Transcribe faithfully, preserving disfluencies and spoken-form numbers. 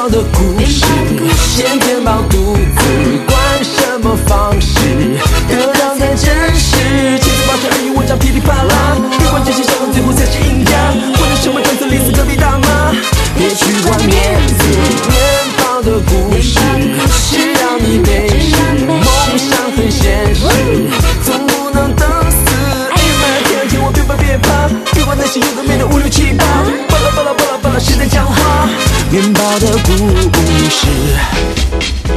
爆的故事，先填饱肚子，管什么方式，得到才真实。千次八十尔虞我诈噼里啪啦，别管这些笑话，最后才是赢家。为了什么当成李斯隔壁大妈？别去管面子，面包的故事是让你背时，梦想很现实，总不能等死。一百天天我别怕别怕，别管那些有的没。